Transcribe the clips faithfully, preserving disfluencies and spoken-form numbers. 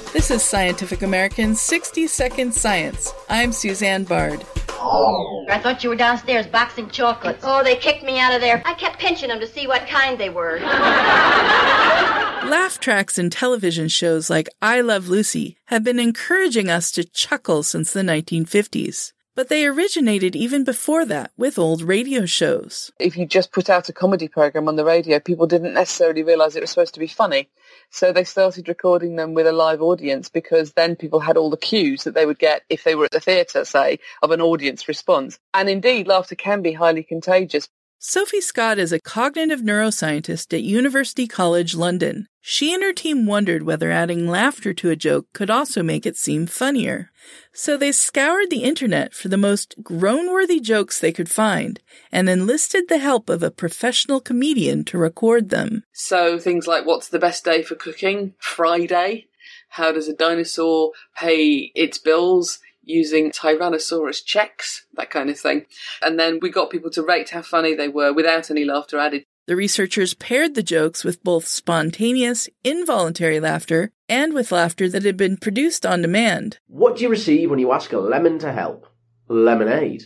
This is Scientific American's sixty second Science. I'm Suzanne Bard. I thought you were downstairs boxing chocolates. Oh, they kicked me out of there. I kept pinching them to see what kind they were. Laugh tracks in television shows like I Love Lucy have been encouraging us to chuckle since the nineteen fifties. But they originated even before that with old radio shows. If you just put out a comedy program on the radio, people didn't necessarily realise it was supposed to be funny. So they started recording them with a live audience, because then people had all the cues that they would get if they were at the theatre, say, of an audience response. And indeed, laughter can be highly contagious. Sophie Scott is a cognitive neuroscientist at University College London. She and her team wondered whether adding laughter to a joke could also make it seem funnier. So they scoured the internet for the most groan-worthy jokes they could find and enlisted the help of a professional comedian to record them. So things like, what's the best day for cooking? Friday. How does a dinosaur pay its bills? Using Tyrannosaurus checks, that kind of thing. And then we got people to rate how funny they were without any laughter added. The researchers paired the jokes with both spontaneous, involuntary laughter and with laughter that had been produced on demand. What do you receive when you ask a lemon to help? Lemonade.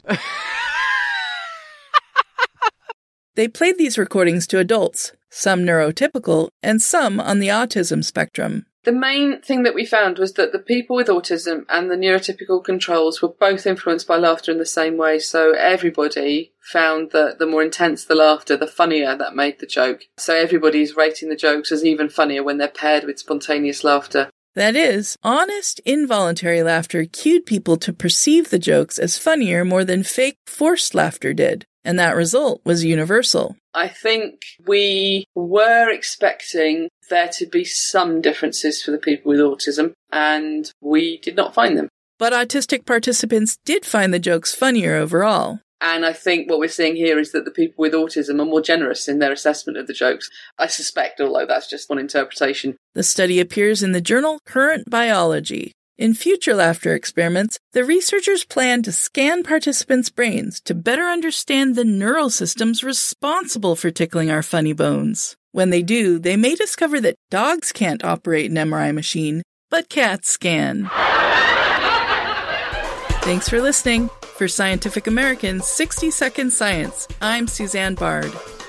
They played these recordings to adults, some neurotypical and some on the autism spectrum. The main thing that we found was that the people with autism and the neurotypical controls were both influenced by laughter in the same way. So everybody found that the more intense the laughter, the funnier that made the joke. So everybody's rating the jokes as even funnier when they're paired with spontaneous laughter. That is, honest, involuntary laughter cued people to perceive the jokes as funnier more than fake, forced laughter did. And that result was universal. I think we were expecting there to be some differences for the people with autism, and we did not find them. But autistic participants did find the jokes funnier overall. And I think what we're seeing here is that the people with autism are more generous in their assessment of the jokes. I suspect, although that's just one interpretation. The study appears in the journal Current Biology. In future laughter experiments, the researchers plan to scan participants' brains to better understand the neural systems responsible for tickling our funny bones. When they do, they may discover that dogs can't operate an M R I machine, but cats can. Thanks for listening. For Scientific American's sixty second Science, I'm Suzanne Bard.